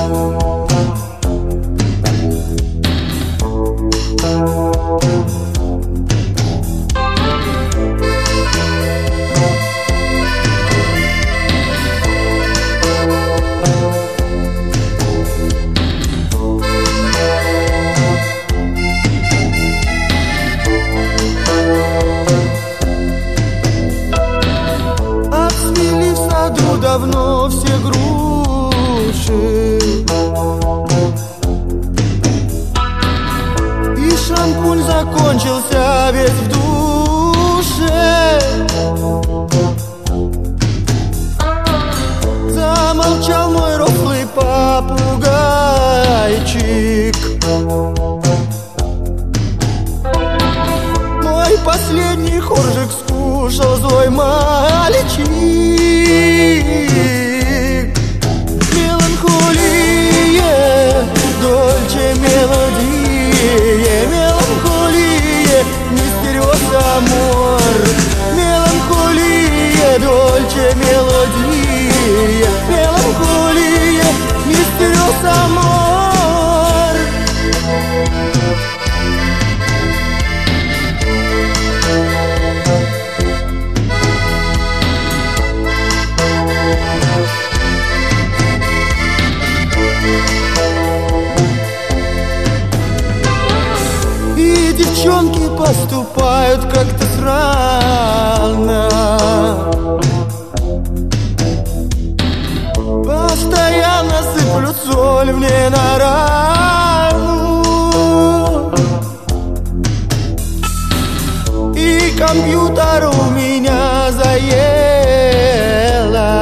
Давно все груши, и шампунь закончился весь в душе. Замолчал мой рослый попугайчик, мой последний коржик скушал злой мальчик. Меланхолия, дольче мелодия, меланхолия, мистериос амор. Меланхолия, дольче мелодия, меланхолия, мистериос амор. Девчонки поступают как-то странно, постоянно сыплют соль мне на рану, и компьютер у меня заело,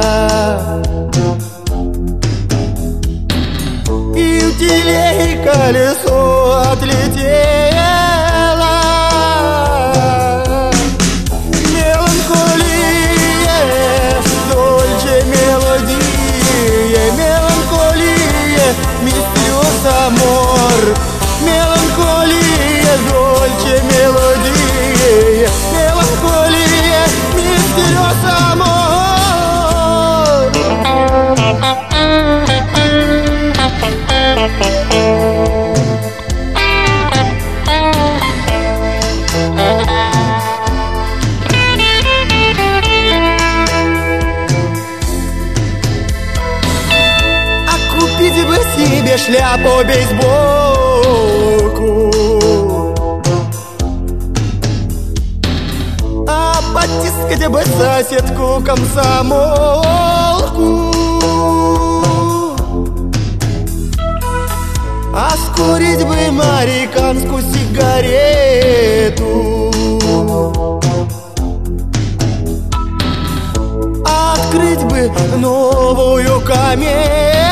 и у телеги колесо отлетело. Амор, меланхолия, дольче мелодия, меланхолия, мистериос амор. Себе шляпу бейсболку, а потискать бы соседку комсомолку, а скурить бы американскую сигарету, открыть бы новую комедию.